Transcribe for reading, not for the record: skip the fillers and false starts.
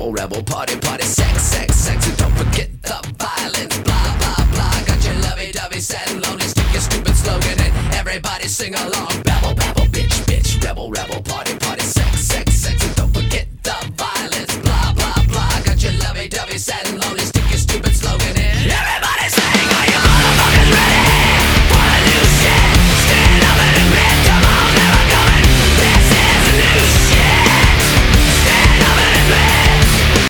rebel, rebel, party, party, sex, sex, sex, and don't forget the violence, blah, blah, blah. Got your lovey-dovey, sad and lonely, stick your stupid slogan and everybody sing along. Babble, babble, bitch, bitch, rebel, rebel, party, party, sex, sex.